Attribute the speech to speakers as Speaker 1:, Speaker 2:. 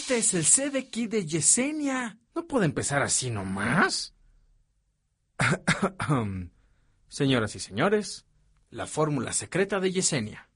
Speaker 1: Este es el CD Kit de Yesenia.
Speaker 2: ¿No puede empezar así nomás?
Speaker 1: Señoras y señores, la fórmula secreta de Yesenia.